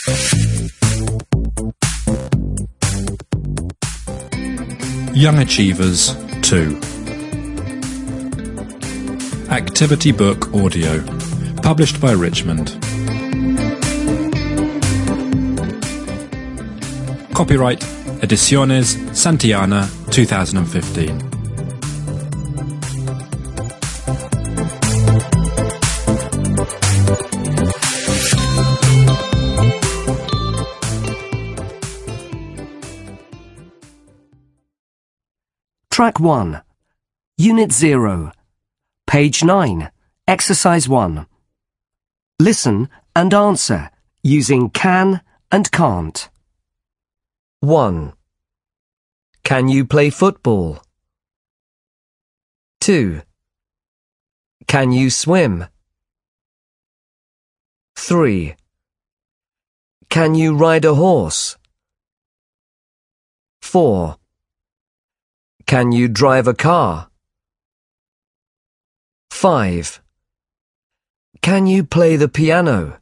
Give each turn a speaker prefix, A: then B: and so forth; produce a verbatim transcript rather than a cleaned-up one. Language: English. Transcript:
A: Young Achievers two. Activity Book Audio, published by Richmond. Copyright Ediciones Santillana two thousand fifteen.
B: Track one. Unit zero. Page nine. Exercise one. Listen and answer using can and can't. one. Can you play football? two. Can you swim? three. Can you ride a horse? four. Can you drive a car? five. Can you play the piano?